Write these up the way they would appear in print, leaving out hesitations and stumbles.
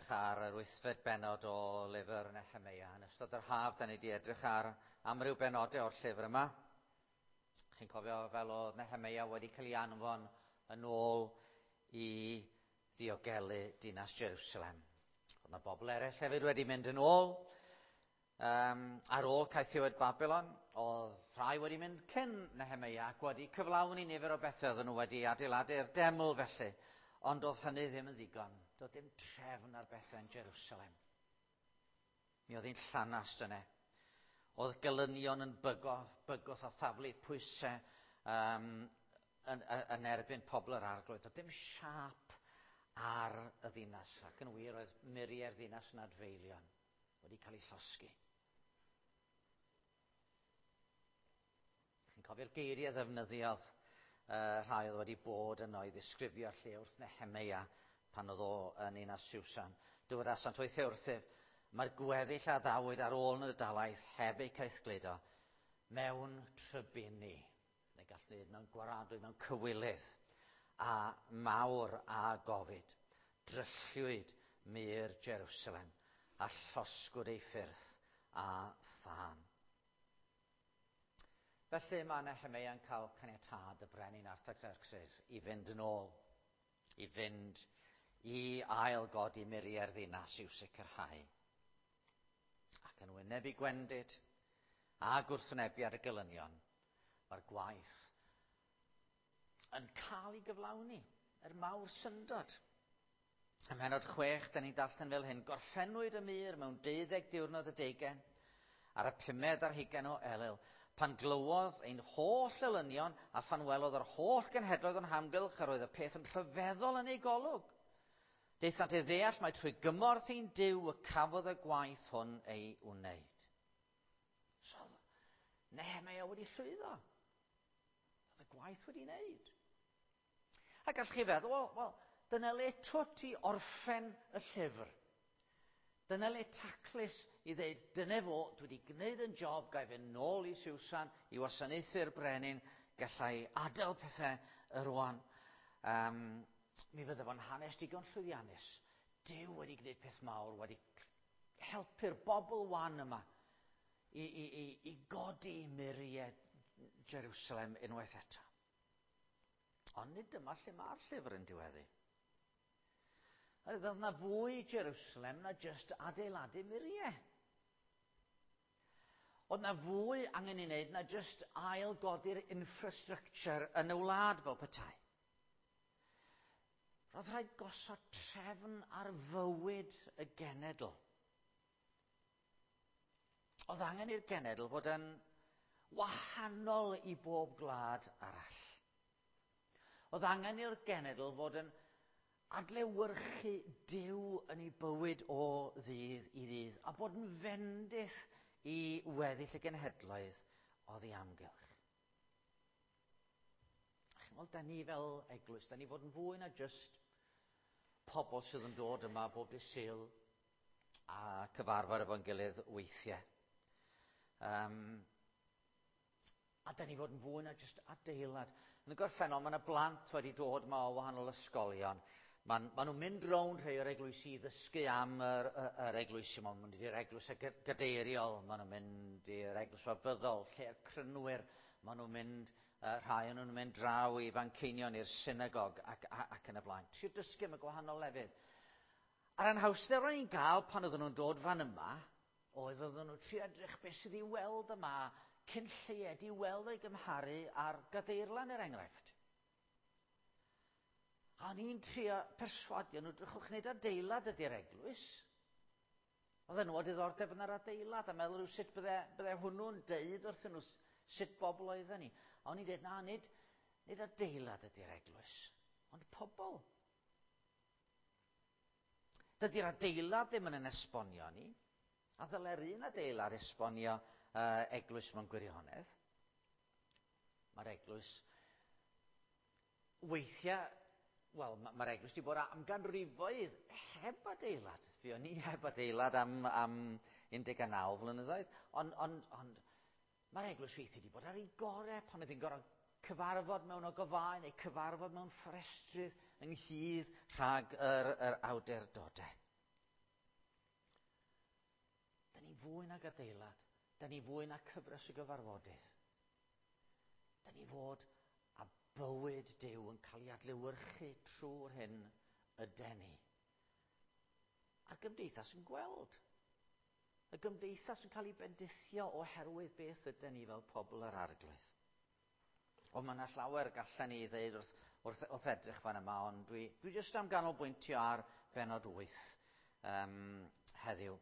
edrych ar yr 8fed bennod o lyfr Nehemia. Yn ystod yr haf, da ni wedi edrych ar amryw benodau o'r llyfr yma. Chi'n cofio fel oedd Nehemia wedi cael ei anfon yn ôl i ddiogelu dinas Jerusalem. Oedd yna bobl eraill hefyd wedi mynd yn ôl. Ar ôl caethiwed Babylon, oedd rhai wedi mynd cyn Nehemia ac wedi cyflawni nifer o bethau oedden nhw wedi adeiladu'r deml felly. Ond oedd hynny ddim yn ddigon. Doedd dim trefn ar bethau yn Jerusalem. Mi oedd hi'n llanast yna. Oedd gelynion yn bygos a thaflu pwysau yn erbyn pobl yr arglwydd. Doedd dim siap ar y ddinas. Ac yn wir oedd muriau'r ddinas yn adfeilion wedi cael ei llosgi. Chi'n cofio'r geiriau ddefnyddiodd rhai oedd wedi bod yno i ddisgrifio'r lle wrth Nehemia pan oedd o yn un a Siwsan. Dywedasant weithio wrthyf, mae'r gweddill a ddawyd ar ôl yn y dalaeth heb eu caethgludo mewn trybini, neu gall wneud mewn gwaradwy, mewn cywilydd, a mawr a gofid. Drylliwyd mur Jerusalem, a llosgwyd ei ffyrdd a thân. Felly mae Nehemia yn cael caniatâd y brenin Artaxerxes i fynd yn ôl, i fynd i ailgodi muriau'r ddinas i'w sicrhau. Ac yn wyneb i gwendid a gwrthwynebiad y gelynion, mae'r gwaith yn cael ei gyflawni, mawr syndod. Ym mhennod 6, da ni'n darllen fel hyn, gorffennwyd y mur mewn 12 diwrnod y deugain, ar y 5 ar 20 o Elul, pan glywodd ein holl elynion a phan welodd yr holl genhedloedd o'n hamgylch a roedd y peth yn rhyfeddol yn ei golwg. Deithant ei ddeall mae trwy gymorth ein Duw y cafodd y gwaith hwn ei wneud. So, Nehemia wedi llwyddo. Oedd y gwaith wedi wneud. A gall chi feddwl, wel, dyna le twt i orffen y llyfr. Dyna le taclus i ddeud, dyna fo, dwi wedi gwneud yn job, gai fynd nôl i Siwsan, i wasanaethu'r brenin, gallai adael pethau y rwan. Mi fydde fo'n hanes digon llwyddiannus. Duw wedi gwneud peth mawr, wedi helpu'r bobl wan yma i godi muriau Jerusalem unwaith eto. Ond nid dyma lle mae'r llyfr yn diweddu. Oedd yna fwy Jerusalem na just adeiladu muriau. Oedd yna fwy angen ei wneud na just ailgodi'r infrastructure yn y wlad fel petai. Roedd rhaid gosod trefn ar fywyd y genedl. Oedd angen i'r genedl fod yn wahanol i bob gwlad arall. Oedd angen i'r genedl fod yn adlewyrchu Duw yn ei bywyd o ddydd i ddydd, a bod yn fendith i weddill y genhedloedd oddi amgylch. Wel, da ni fel eglwys, da ni fod yn fwy na just pobl sydd yn dod yma bob dydd Sul a cyfarfod efo'n gilydd weithiau. A da ni fod yn fwy na just adeilad. Yn y gorffennol, mae yna blant wedi dod yma o wahanol ysgolion. Maen nhw'n mynd rownd rhai o'r eglwysi i ddysgu am yr eglwysi. Maen nhw'n mynd i'r eglwys gadeiriol, maen nhw'n mynd i'r eglwys fabyddol, lle'r crynwyr. Maen nhw'n mynd, rhai o'n nhw'n mynd draw i Fanceinion, i'r synagog ac yn y blaen. Trio dysgu am y gwahanol lefydd. A'r anhawster o'n i'n gael pan oedden nhw'n dod fan yma, oedden nhw'n trio edrych beth sydd i weld yma, cyn lleied i weld ei gymharu ar gadeirlan er enghraifft. A o'n i'n trio perswadio nhw, drychwch wneud adeilad ydy'r eglwys. Oedden nhw o diddordeb yn yr adeilad, a meddwl rhyw sut bydde hwnnw'n deud wrthyn nhw sut bobl oedden ni. A o'n i'n dweud, na, nid adeilad ydy'r eglwys, ond pobl. Dydy'r adeilad ddim yn esbonio ni, a ddyle'r un adeilad esbonio eglwys mewn gwirionedd. Mae'r eglwys weithiau, wel, mae'r eglwys wedi bod am ganrifoedd heb adeilad. Fi o'n i heb adeilad am 19 flynyddoedd, ond mae'r eglwys weithiau wedi bod ar ei gorau pan oedd hi'n gorau cyfarfod mewn ogofau neu cyfarfod mewn fforestrydd ynghyd rhag yr awdurdodau. fwy nag adeilad. Da ni fwy na cyfres y gyfarfodydd. Da ni fod a bywyd Duw yn cael ei adlewyrchu trwy'r hyn yden ni. A'r gymdeithas yn gweld. Y gymdeithas yn cael ei bendithio oherwydd beth ydyn ni fel pobl yr arglwydd. Ond mae yna llawer gallen ni ddeud wrth edrych fan yma, ond dwi jyst am ganolbwyntio ar benod 8 heddiw.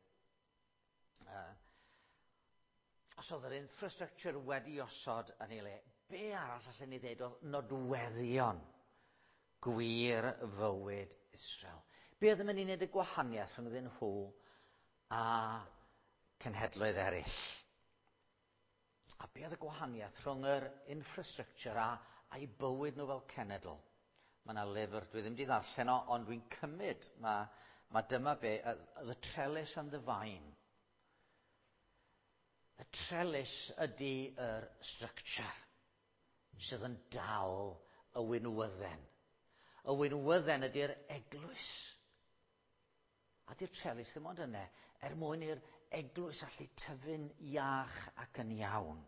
Os oedd yr infrastructure wedi osod yn ei le, be arall allan ni ddeud oedd nodweddion gwir fywyd Israel? Be oedd yn mynd i wneud y gwahaniaeth rhwng nhw a cenhedloedd eraill? A be oedd y gwahaniaeth rhwng yr infrastructure a'i bywyd nhw fel cenedl? Mae yna lyfr, dwi ddim wedi ddarllen o, ond dwi'n cymryd, mae dyma be, The Trellis and the Vine. Y trellis ydy yr structure sydd yn dal y winwydden. Y winwydden ydy'r eglwys. A di'r trellis ddim ond yna, mwyn i'r eglwys allu tyfu'n iach ac yn iawn.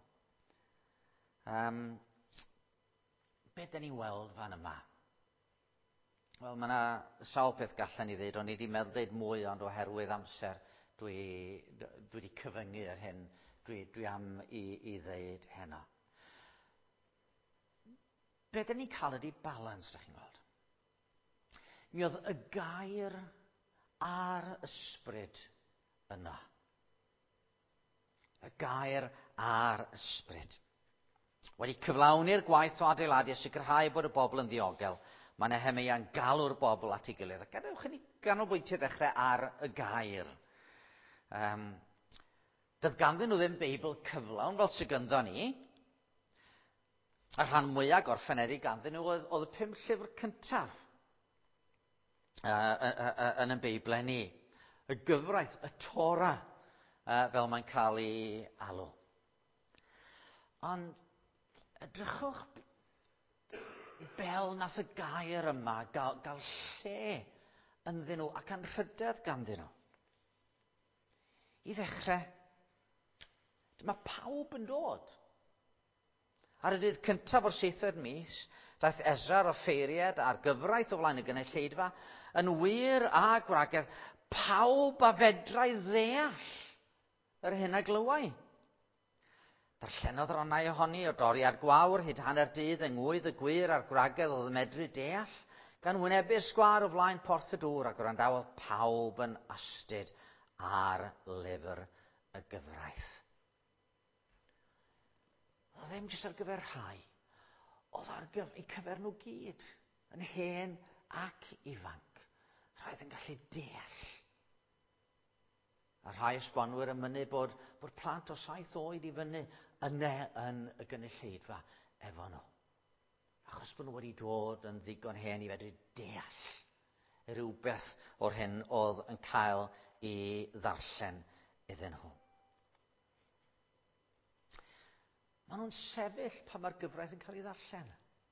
Be da ni'n weld fan yma? Wel, mae yna sawl peth gallen ni ddeud, ond ni wedi meddwl dweud mwy, ond oherwydd amser dwi wedi cyfyngu ar hyn. Dwi am i ddeud heno. Be da ni'n cael ydy balans, da chi'n gweld? Mi oedd y gair a'r ysbryd yna. Y gair a'r ysbryd. Wedi cyflawni'r gwaith o adeiladu a sicrhau bod y bobl yn ddiogel. Mae Nehemeia'n galw'r bobl at ei gilydd. A gadewch i ni ganolbwyntio ddechrau ar y gair. Doedd ganddyn nhw ddim Beibl cyflawn fel sydd gynddon ni. Y rhan mwyaf gorffenedig ganddyn nhw oedd y 5 llyfr cyntaf yn y Beiblau ni. Y gyfraith, y Torah, fel mae'n cael ei alw. Ond edrychwch bel nath y gair yma gael lle ynddyn nhw ac anrhydedd ganddyn nhw. I ddechrau, dyma pawb yn dod. Ar y dydd cyntaf o'r 7th mis, daeth Ezra'r offeiriad a'r gyfraith o flaen y gynulleidfa yn wir a gwragedd, pawb a fedrau ddeall yr hyn a glywai. Darllenodd ronnau ohoni o doriad gwawr hyd hanner dydd yng ngwydd y gwir a'r gwragedd oedd yn medru deall, gan wynebu'r sgwâr o flaen porth y dŵr ac wrandawodd pawb yn astyd ar lyfr y gyfraith. Oedd ddim jyst ar gyfer rhai, oedd ar ei cyfer nhw gyd, yn hen ac ifanc. Rhaid yn gallu deall. A rhai esbonwyr yn mynnu bod plant o 7 oed i fyny yna yn y gynulleidfa efo nhw. Achos bod nhw wedi dod yn ddigon hen i fedru deall rhywbeth o'r hyn oedd yn cael ei ddarllen iddyn nhw. Maen nhw'n sefyll pan mae'r gyfraith yn cael ei ddarllen.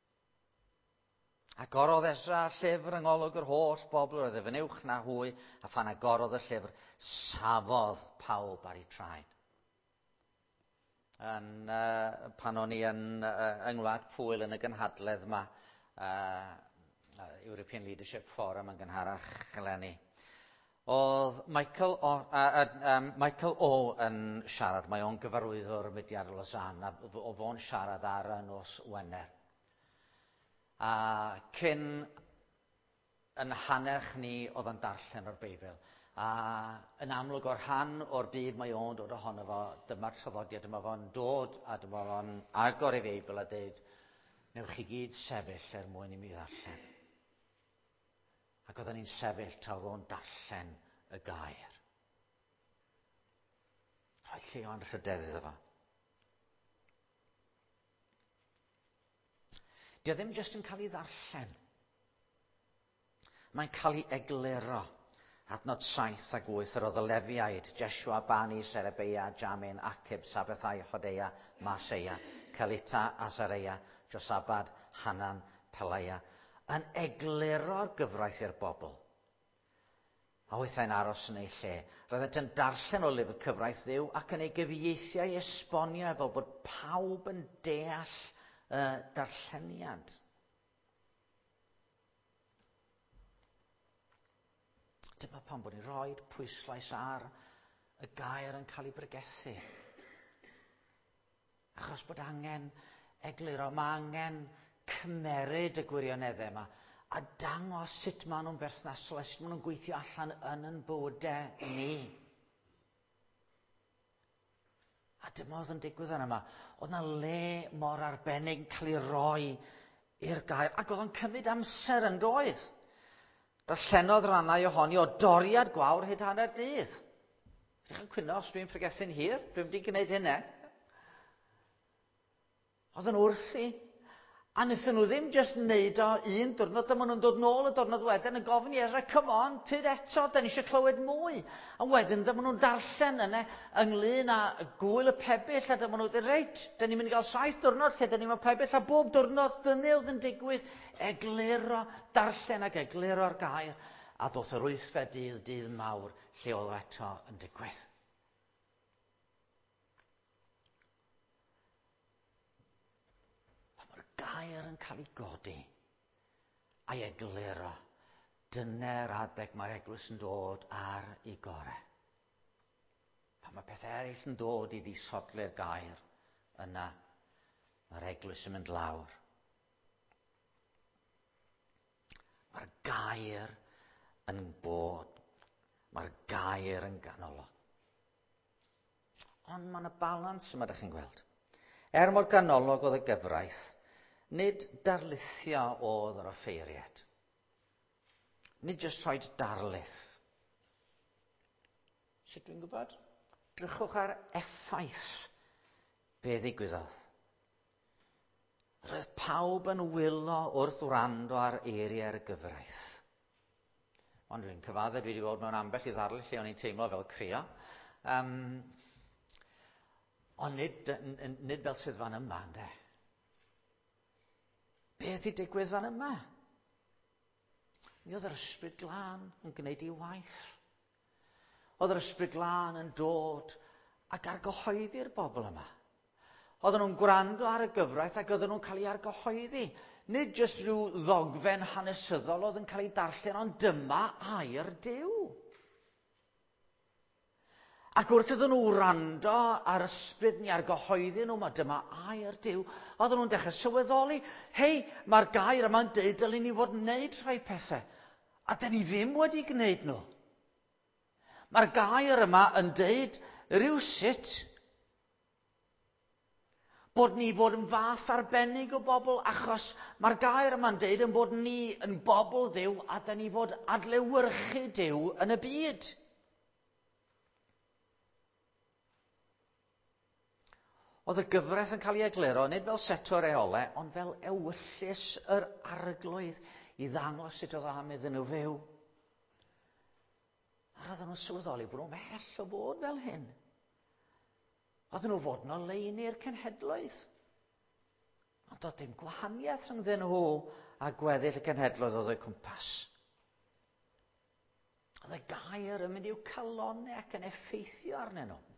Agorodd Ezra llyfr yng ngolwg yr holl bobl oedd yn uwch na hwy, a phan agorodd y llyfr, safodd pawb ar ei traed. Pan o'n i yn Ngwlad Pwyl yn y gynhadledd yma, European Leadership Forum yn gynharach eleni, oedd Michael O yn siarad. Mae o'n gyfarwyddwr mudiad Lausanne, a oedd o'n siarad ar y nos Wener. A cyn yn hannerch ni oedd yn darllen o'r Beibl. A yn amlwg o'r rhan o'r byd mae o'n dod ohono fo, dyma'r traddodiad, dyma fo'n dod a dyma fo'n agor ei Beibl a dweud, newch chi gyd sefyll mwyn i mi ddarllen. Ac oedden ni'n sefyll tra oedd o'n darllen y gair. Rhoi lle o'n rhydedd iddo fo. Dio ddim jyst yn cael ei ddarllen. Mae'n cael ei egluro. Adnod 7 ac 8, yr oedd y Lefiaid, Jeshua, Bani, Serebeia, Jamin, Acib, Sabathai, Hodeia, Maseia, Celita, Azareia, Josabad, Hanan, Pelaia, yn egluro'r gyfraith i'r bobl. A weithau'n aros yn ei lle. Roedd e'n darllen o lyfr cyfraith Dduw ac yn ei gyfieithiau esbonio fel bod pawb yn deall y darlleniad. Dyma pan bod ni'n rhoi pwyslais ar y gair yn cael ei bregethu. Achos bod angen egluro, mae angen cymeryd y gwirioneddau yma a dangos sut maen nhw'n berthnasol, sut maen nhw'n gweithio allan yn bywydau ni. A dyma oedd yn digwydd yn yma. Oedd yna le mor arbennig cael ei roi i'r gair, ac oedd o'n cymryd amser yn doedd. Darllenodd rannau ohoni o doriad gwawr hyd hanner dydd. Ydych chi'n cwyno os dwi'n pregethu'n hir? Dwi'n wedi gwneud hynna. Oedd yn wrthi. A wnaethon nhw ddim jyst wneud o un diwrnod, dyma nhw'n dod nôl y diwrnod wedyn yn gofyn i Ezra, come on, tyd eto, da ni eisiau clywed mwy. A wedyn dyma nhw'n darllen yna ynglyn â gwyl y pebyll, a dyma nhw'n dweud, reit, da ni'n mynd i gael 7 diwrnod lle da ni'n mynd pebyll, a bob diwrnod dyna oedd yn digwydd, egluro, darllen ac egluro'r gair, a doth yr 8 dydd mawr lle oedd eto yn digwydd. Gair yn cael ei godi a'i egluro. Dyna'r adeg mae'r eglwys yn dod ar ei gorau. Pan mae pethau eraill yn dod i ddisodli'r gair, yna mae'r eglwys yn mynd lawr. Mae'r gair yn bod, mae'r gair yn ganolog. Ond mae yna balans yma, ydych chi'n gweld. Mor ganolog oedd y gyfraith, nid darlithio oedd yr offeiriad. Nid jyst rhoi darlith. Sut dwi'n gwybod? Drychwch ar effaith be ddigwyddodd. Roedd pawb yn wylo wrth wrando ar eiriau'r gyfraith. Ond dwi'n cyfadde, dwi wedi bod mewn ambell i ddarlith lle o'n i'n teimlo fel crio. Ond nid fel sydd fan yma, ynde. Beth i digwydd fan yma? Mi oedd yr ysbryd glân yn gwneud ei waith. Oedd yr ysbryd glân yn dod ac argyhoeddi'r bobl yma. Oedden nhw'n gwrando ar y gyfraith ac oedden nhw'n cael ei argyhoeddi. Nid jyst rhyw ddogfen hanesyddol oedd yn cael ei darllen, ond dyma air Duw. Ac wrth iddyn nhw wrando ar ysbryd ni argyhoeddi nhw, mae dyma air Duw, oedden nhw'n dechrau sylweddoli, hei, mae'r gair yma'n deud dylwn ni fod wneud rhai pethau, a da ni ddim wedi gwneud nhw. Mae'r gair yma yn deud rywsut bod ni fod yn fath arbennig o bobl, achos mae'r gair yma'n deud yn bod ni yn bobl Dduw, a da ni fod adlewyrchu Duw yn y byd. Oedd y gyfraith yn cael ei egluro, nid fel set o reolau, ond fel ewyllus yr arglwydd i ddangos sut oedd am iddyn nhw fyw. A roedden nhw'n sylweddoli bod nhw'n mhell o bod fel hyn. Oedden nhw fod yn oleuni'r cenhedloedd. Ond doedd dim gwahaniaeth rhyngddyn nhw a gweddill y cenhedloedd oedd o'i cwmpas. Oedd y gair yn mynd i'w calonnau ac yn effeithio arnyn nhw.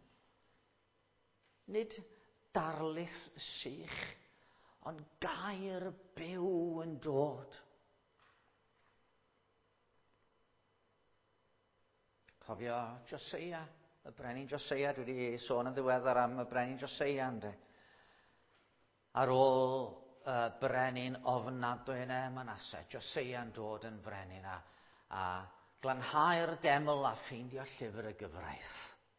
Nid darlith sych, ond gair byw yn dod. Cofio Josia, y brenin Josia, dwi wedi sôn yn ddiweddar am y brenin Josia, ynde. Ar ôl brenin ofnadwy yn Manasseh, Josia yn dod yn brenin a glanhau'r deml a ffeindio llyfr y gyfraith.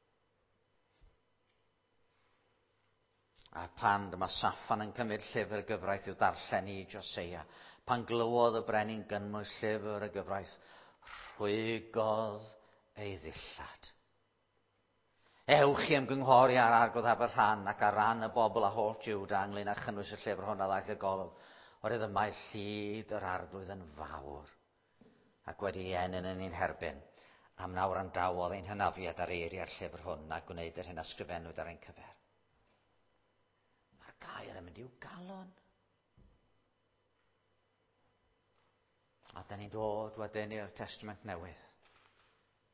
A pan dyma Saffan yn cymryd llyfr y gyfraith i'w darllen i Josia, pan glywodd y brenin gynnwys llyfr y gyfraith, rhwygodd ei ddillad. Ewch i ymgynghori ar arglwydd Aberrhan ac ar ran y bobl a holl Jiwda ynglŷn â chynnwys y llyfr hwn a ddaeth i'r golwg. Oherwydd y mae llyd yr arglwydd yn fawr ac wedi enyn yn ein herbyn. Am nawr yn dawodd ein hynafiad ar eiriau'r llyfr hwn a gwneud yr hyn a sgrifennwyd ar ein cyfer. Gair yn mynd i'w galon. A da ni'n dod wedyn i'r Testament Newydd.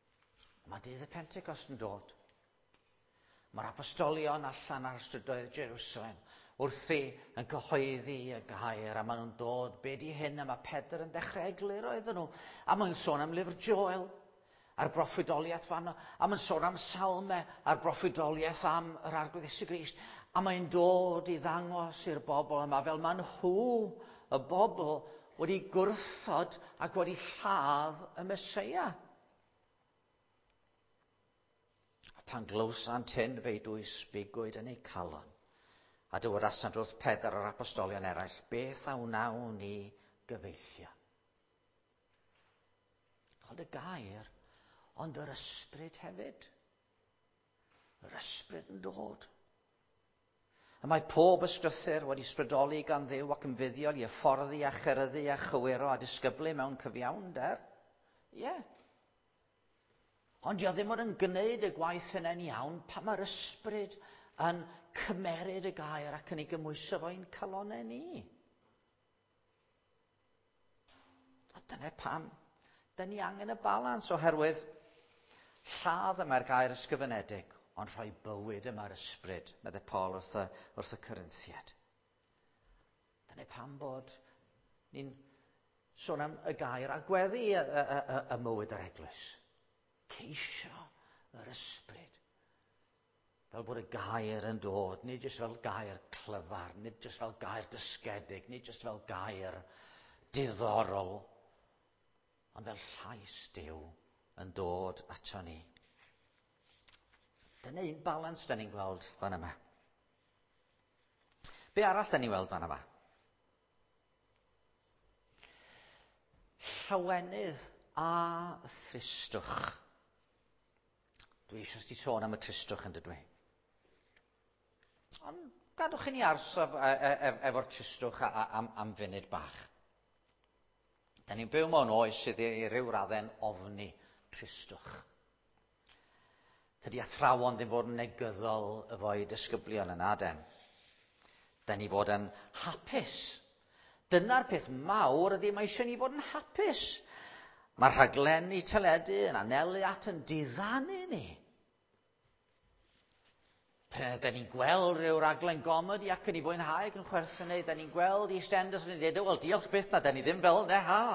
Mae dydd y Pentecost yn dod. Mae'r apostolion allan ar strydoedd Jerusalem wrthi yn cyhoeddi y gair, a maen nhw'n dod, be di hyn, a mae Pedr yn dechrau egluro iddyn nhw. A mae'n sôn am lyfr Joel, a'r broffwydoliaeth fanno, a mae'n sôn am salmau, a'r broffwydoliaeth am yr arglwydd Iesu Grist. A mae'n dod i ddangos i'r bobl yma fel maen nhw, y bobl, wedi gwrthod ac wedi lladd y Meseia. Pan glywsant hyn fe dwys bigwyd yn ei calon, a dywedasant wrth Pedr yr apostolion eraill, beth a wnawn ni gyfeillio? Ond y gair, ond yr ysbryd hefyd. Yr ysbryd yn dod. A mae pob ysgrythyr wedi ysbrydoli gan Dduw ac yn fuddiol i hyfforddi a chyryddu a chywiro a disgyblu mewn cyfiawnder. Ie. Ond dio ddim yn gwneud y gwaith yna'n iawn pan mae'r ysbryd yn cymeryd y gair ac yn ei gymwyso fo'n calonau ni. A dyna pam. Da ni angen y balans oherwydd lladd yma'r gair ysgrifenedig, ond rhoi bywyd yma'r ysbryd, medde Paul wrth y Corinthiad. Dyna pam bod ni'n sôn am y gair a gweddi y mywyd yr eglwys. Ceisio yr ysbryd. Fel bod y gair yn dod, nid jyst fel gair clyfar, nid jyst fel gair dysgedig, nid jyst fel gair diddorol, ond fel llais Duw yn dod ato ni. Dyna un balans da ni'n gweld fan yma. Be arall da ni'n gweld fan yma? Llawenydd a thristwch. Dwi eisiau ti sôn am y tristwch yn dydw i. Ond gadwch i ni arsaf efo'r tristwch am funud bach. Da ni'n byw mewn oes sydd i ryw radden ofni tristwch. Tydi athrawon ddim fod yn negyddol efo'i disgyblion yna, den. Da ni fod yn hapus. Dyna'r peth mawr ydy mae eisiau ni fod yn hapus. Mae'r rhaglenni teledu yn anelu at yn diddannu ni. Da ni'n gweld rhyw raglen gomedi ac yn ei fwynhau ac yn chwerthin neu, da ni'n gweld EastEnders yn ei dweud, wel diolch byth na, da ni ddim fel ne ha.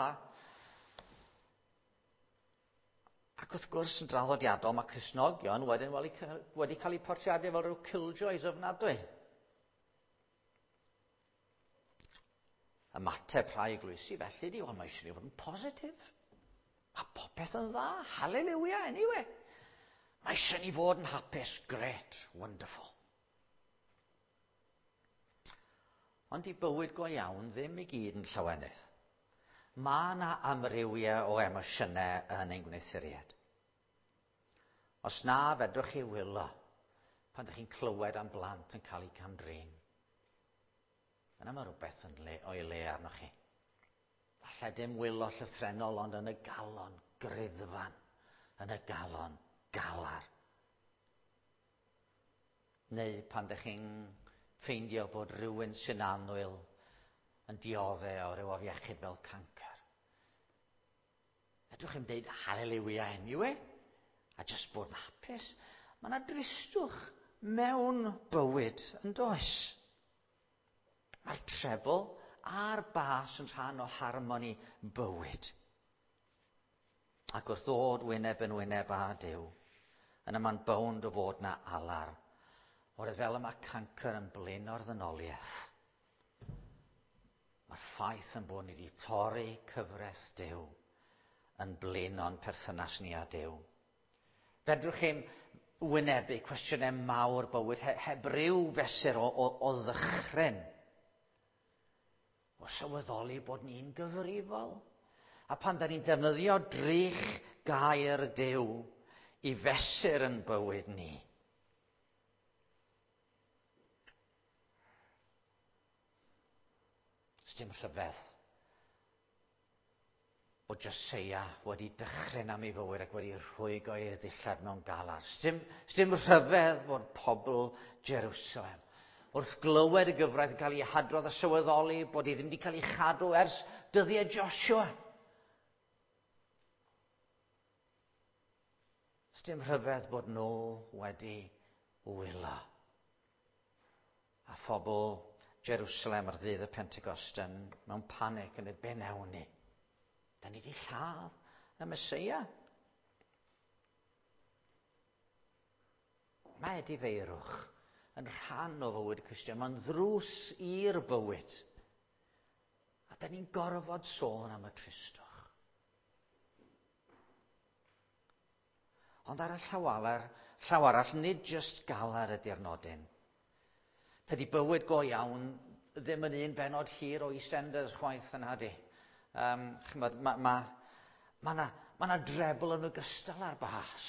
Ac wrth gwrs yn draddodiadol mae Cristnogion wedyn wedi cael eu portreadu fel rhyw killjoys ofnadwy. Ymateb rhai eglwysi felly di, wel mae eisiau ni fod yn positif. Mae popeth yn dda, hallelujah, anyway. Mae eisiau ni fod yn hapus, great, wonderful. Ond i bywyd go iawn ddim i gyd yn llawenydd. Mae yna amrywiau o emosiynau yn ein gwneuthuriad. Os na fedrwch chi wylo pan ydych chi'n clywed am blant yn cael eu camdrin, yna mae rhywbeth o'i le arnoch chi. Falle dim wylo llythrenol, ond yn y galon gryddfan, yn y galon galar. Neu pan ydych chi'n ffeindio bod rhywun sy'n annwyl yn dioddau o ryw afiechyd fel cancer. Fedrwch chi'n deud hallelujah anyway, a jyst bod yn hapus. Mae yna dristwch mewn bywyd yn does. Mae'r trebl a'r bas yn rhan o harmoni bywyd. Ac wrth ddod wyneb yn wyneb â Duw, yna mae'n bownd o fod na alar, oherwydd fel yma cancer yn blino'r ddynoliaeth. Mae'r ffaith yn bod ni wedi torri cyfraith Duw yn blino'n perthynas ni â Duw. Fedrwch chi'n wynebu cwestiynau mawr bywyd heb ryw fesur o ddychryn. O sylweddoli bod ni'n gyfrifol. A pan da ni'n defnyddio drych gair Duw i fesur yn bywyd ni. Dim rhyfedd o Josia wedi dychryn am ei fywyd ac wedi rhwygo ei ddillad mewn galar. Dim rhyfedd fod pobl Jerusalem wrth glywed y gyfraith yn cael ei hadrodd a sylweddoli bod ei ddim wedi cael ei chadw ers dyddiau Joshua. dim rhyfedd bod nhw wedi wylo. A phobl Jerusalem ar ddydd y Pentecost mewn panic yn y be newn ni. Da ni wedi lladd y Meseia. Mae difeirwch yn rhan o fywyd Cristion. Mae'n ddrws i'r bywyd. A da ni'n gorfod sôn am y tristwch. Ond ar y llaw arall, nid jyst galar ydy'r nodyn. Tydi bywyd go iawn ddim yn un benod hir o EastEnders chwaith yn hadi. Mae na drebl yn ogystal ar bas.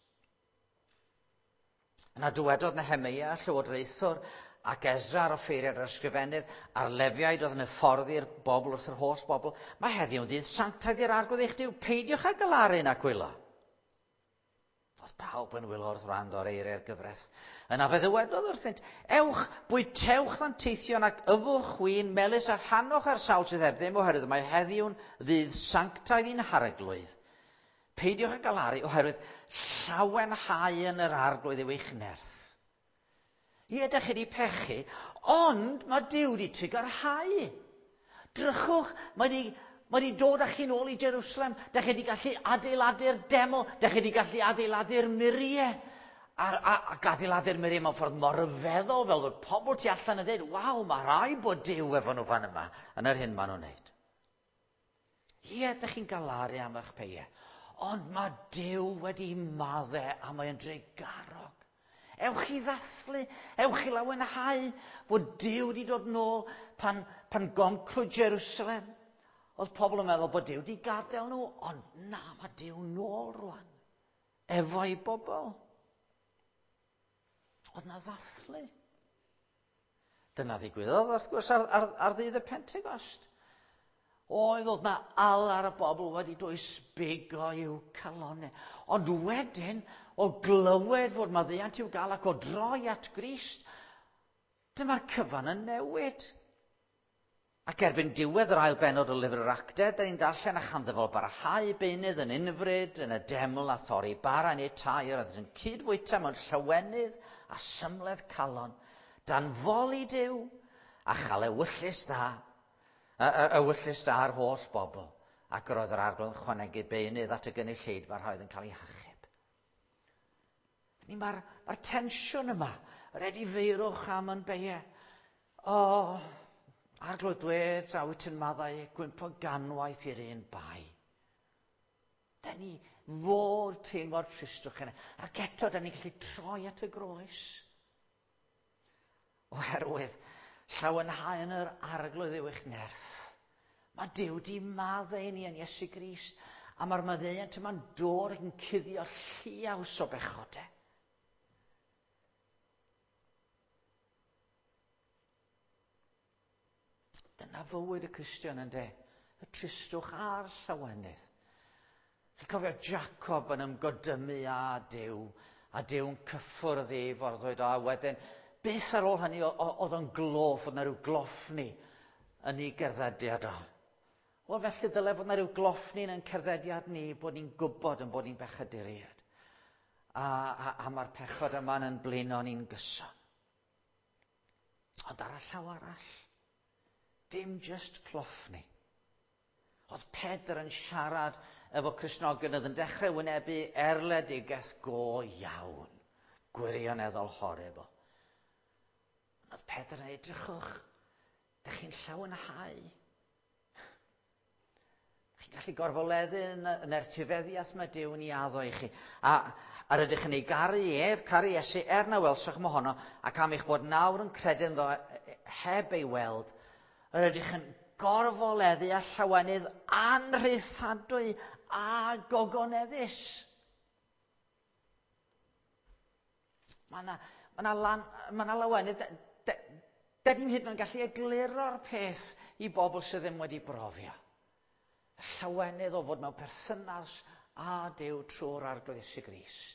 Yna dywedodd Nehemia, llywodraethwr, ac Ezra ar offeiriad yr ysgrifennydd, a'r lefiaid oedd yn hyfforddi'r bobl wrth yr holl bobl. Mae heddiw yn ddydd sanctaidd i'r arglwydd eich Duw, peidiwch â galaru'n ac wylo. Oedd pawb yn wylo wrth wrando ar eiriau'r gyfres. Yna fe ddywedodd wrthynt, ewch, bwytewch fan teithion ac yfwch chwin, melys a rhannwch ar sawl sydd heb ddim, oherwydd mae heddiw'n ddydd sanctaidd i'n harglwydd. Peidiwch â galaru oherwydd llawenhau yn yr arglwydd yw eich nerth. Ie, ydych chi wedi pechu, ond mae Duw wedi trigarhau. Drychwch, mae wedi dod â chi nôl i Jerusalem. Ydych chi wedi gallu adeiladu'r deml. Ydych chi wedi gallu adeiladu'r muriau. Ac adeiladu'r muriau mewn ffordd mor ryfeddol, fel bod pobl tu allan yn dweud, waw, mae rai bod Duw efo nhw fan yma, yn yr hyn maen nhw'n wneud. Ie, ydych chi'n galaru am eich peiau. Ond mae Duw wedi maddau a mae'n dreigarog. Ewch i ddathlu, ewch i lawenhau bod Duw wedi dod nôl pan gomcrwyd Jerusalem. Oedd pobl yn meddwl bod Duw wedi gadael nhw, ond na, mae Duw nôl rwan. Efo'i bobl. Oedd na ddathlu. Dyna ddigwyddodd, wrth gwrs, ar ddydd y Pentecost. Oedd na al ar y bobl wedi dwys bigo i'w calonau. Ond wedyn, o glywed fod maddeuant i'w gael ac o droi at Grist, dyma'r cyfan yn newid. Ac erbyn diwedd yr ail benod o lyfr yr Actau, da ni'n darllen a chanddyfol barhau beunydd yn unfryd, yn y deml a thorri bara neu tair, a yn cydfwyta mewn llawenydd a symledd calon, dan foli Duw a chael ewyllus da. Ewyllus da'r holl bobl, ac yr oedd yr arglwydd yn chwanegu beunydd at y gynulleidfa a'r oedd yn cael ei hachub. Mae'r tensiwn yma, yr edifeirwch am yn beiau. Arglwydd dwed a wyt yn maddau gwympo ganwaith i'r un bai. Da ni fod teimlo'r tristwch yna, ac eto da ni'n gallu troi at y groes. Oherwydd, llawenhau yn yr arglwydd yw eich nerth. Mae Duw di maddau ni yn Iesu Grist, a mae'r maddeuant yma'n dod yn cuddio lliaws o bechodau. Dyna fywyd y Cristion yn de, y tristwch a'r llawenydd. Chi'n cofio Jacob yn ymgodymu a Dyw'n cyffwrdd i forddwyd a wedyn, beth ar ôl hynny oedd yn gloff, oedd na ryw gloffni yn ei gerddediad o. Wel, felly dyle fod na ryw gloffni yn cerddediad ni bod ni'n gwybod yn bod ni'n bechaduriad. A mae'r pechod yma'n yn blino ni'n gyson. Ond ar y llaw arall, dim just cloffni. Oedd Pedr yn siarad efo Cristnogion oedd yn dechrau wynebu erledigaeth go iawn, gwirioneddol horrible. Oedd Pedr yn edrychwch, ydych chi'n llawenhau. Chi'n gallu gorfoleddu yn ertifeddiaeth mae Duw yn ei addo i chi. A rydych yn ei garu ef, caru Iesu, na welswch mohono, ac am eich bod nawr yn credu'n ddo heb ei weld, rydych yn gorfoleddu a llawenydd anrhyddadwy a gogoneddus. Mae na lawenydd, da ni'n hyd yn oed gallu egluro'r peth i bobl sydd ddim wedi brofio. Llawenydd o fod mewn perthynas a Duw trwy'r arglwydd Iesu Grist.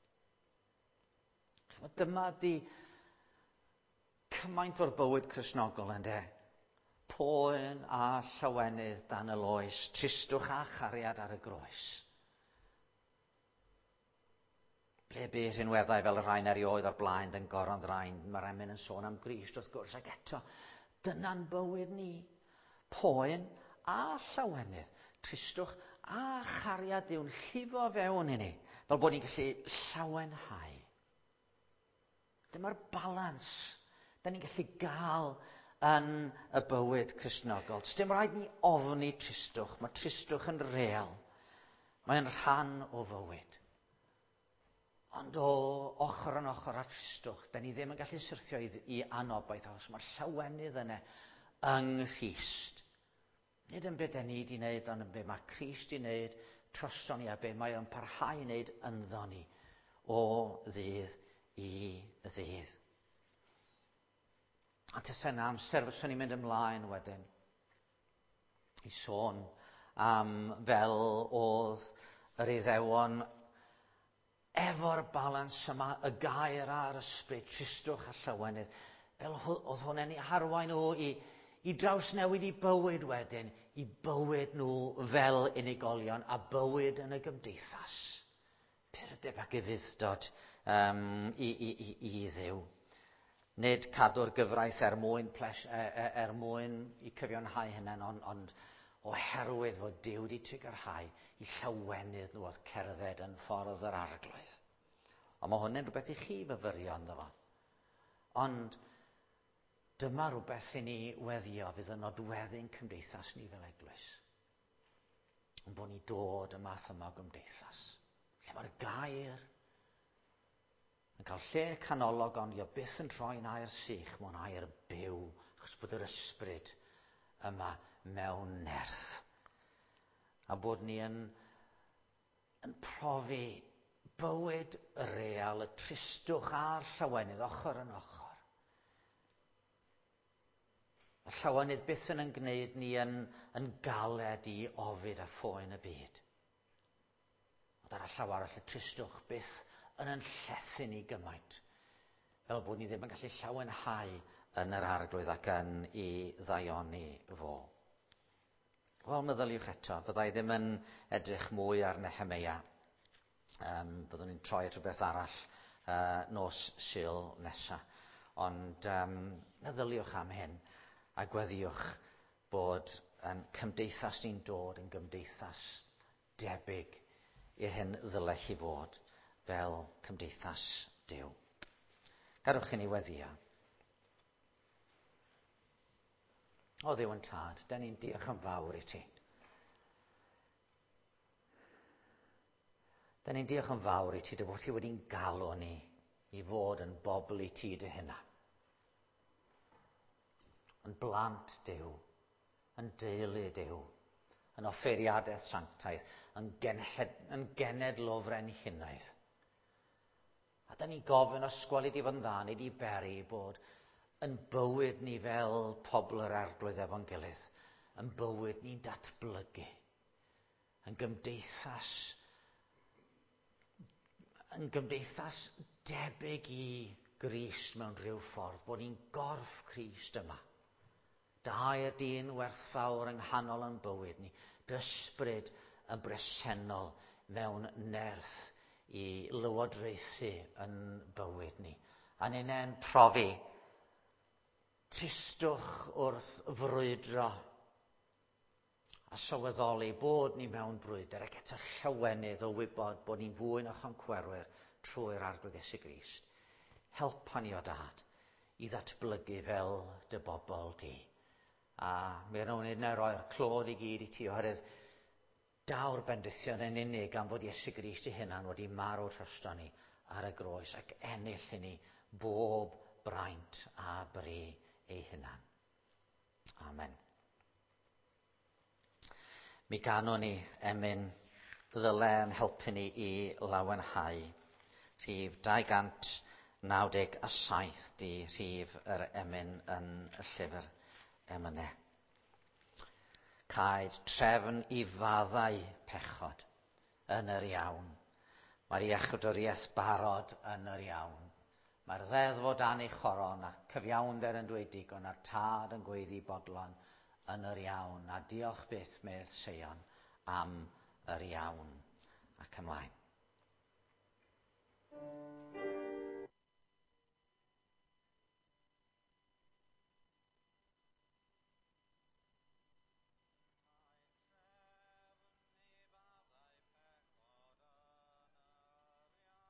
Dyma di cymaint o'r bywyd Cristnogol yn de. Poen a llawenydd dan y loes, tristwch a chariad ar y groes. Ble be rhinweddau fel y rhain erioed o'r blaen yn goron ddraen. Mae'r emyn yn sôn am Grist wrth gwrs, ac eto, dyna'n bywyd ni. Poen a llawenydd, tristwch a chariad Dyw'n llifo fewn i ni, fel bod ni'n gallu llawenhau. Dyma'r balans da ni'n gallu gael yn y bywyd Cristnogol. Dim rhaid ni ofni tristwch. Mae tristwch yn real. Mae'n rhan o fywyd. Ond o ochr yn ochr â tristwch, da ni ddim yn gallu syrthio i anobaith, os mae'r llawenydd yna yng Nghrist. Nid yn beth da ni wedi wneud, ond yn beth mae Crist wedi wneud troston ni, a beth mae o'n parhau i wneud ynddo ni o ddydd i ddydd. A tysa na amser fyswn ni'n mynd ymlaen wedyn i sôn am fel oedd yr Iddewon efo'r balans yma, y gair a'r ysbryd, tristwch a llawenydd, fel oedd hwnna'n ei harwain nhw i drawsnewid i bywyd wedyn, i bywyd nhw fel unigolion a bywyd yn y gymdeithas. Purdeb ac ufuddod i Dduw. Nid cadw'r gyfraith mwyn i cyfiawnhau hynny, ond oherwydd fod Duw wedi trigyrhau i llawenydd nhw oedd cerdded yn ffordd yr arglwydd. Ond mae hwnna'n rhywbeth i chi fyfyrio ynddo fo. Ond dyma rhywbeth i ni weddio fydd yn nodweddu'n cymdeithas ni fel eglwys. Ond bod ni dod y math yma o gymdeithas. Lle mae'r gair yn cael lle canolog, ond i o byth yn troi'n air sych, mae'n air byw, achos bod yr ysbryd yma mewn nerth. A bod ni yn profi bywyd real, y tristwch a'r llawenydd, ochr yn ochr. Y llawenydd byth yn gwneud ni yn galed i ofid a phoen y byd. Ond ar y llaw arall, y tristwch byth yn llethu ni gymaint, fel bod ni ddim yn gallu llawenhau yn yr arglwydd ac yn ei ddaioni fo. Wel, meddyliwch eto, byddai ddim yn edrych mwy ar Nehemia. Byddwn ni'n troi at rhywbeth arall nos Sul nesaf. Ond meddyliwch am hyn a gweddiwch bod yn cymdeithas ni'n dod yn gymdeithas debyg i'r hyn ddylai chi fod fel cymdeithas Duw. Gadwch i ni weddio. O Dduw yn tad, da ni'n diolch yn fawr i ti. Da ni'n diolch yn fawr i ti dy fod ti wedi'n galw ni i fod yn bobl i ti dy hynna. Yn blant Duw, yn deulu Duw, yn offeiriadaeth sanctaidd, yn genedlofren hunaeth. A da ni'n gofyn os gweli di fod yn dda, nid i beri bod yn bywyd ni fel pobl yr arglwydd efo'n gilydd, yn bywyd ni'n datblygu, yn gymdeithas debyg i Grist mewn rhyw ffordd, bod ni'n gorff Crist yma. Dair dyn werthfawr yng nghanol yn bywyd ni, dysbryd yn bresennol mewn nerth i lywodraethu yn bywyd ni. A ni'n profi tristwch wrth frwydro a sylweddoli bod ni mewn brwydr ac eto llawenydd o wybod bod ni'n fwy na choncwerwyr trwy'r arglwydd Iesu Grist. Helpa ni o Dad i ddatblygu fel dy bobl di. A mi rhawn ni roi'r clod i gyd i ti oherwydd daw'r bendithion yn unig am fod Iesu Grist ei hunan wedi marw troston ni ar y groes ac ennill i ni bob braint a bri ei hunan. Amen. Mi ganon ni emyn ddyle yn helpu ni i lawenhau. Rhif 297 di rhif yr emyn yn y llyfr emynau. Caed trefn i faddau pechod yn yr iawn. Mae'r iechydwriaeth barod yn yr iawn. Mae'r ddeddf o dan ei choron a cyfiawnder yn dweud digon a'r tad yn gweiddi bodlon yn yr iawn. A diolch byth medd Seion am yr iawn ac ymlaen.